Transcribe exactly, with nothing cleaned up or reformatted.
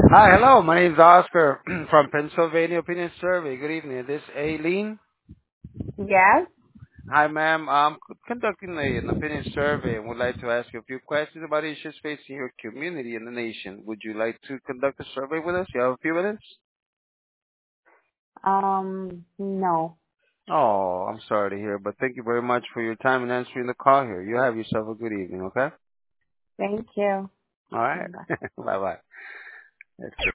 Hi, hello. My name is Oscar from Pennsylvania Opinion Survey. Good evening. Is this Aileen? Yes. Hi, ma'am. I'm c- conducting a, an opinion survey and would like to ask you a few questions about issues facing your community and the nation. Would you like to conduct a survey with us? You have a few minutes? Um, no. Oh, I'm sorry to hear, but thank you very much for your time and answering the call here. You have yourself a good evening, okay? Thank you. All right. Bye. Bye-bye. That's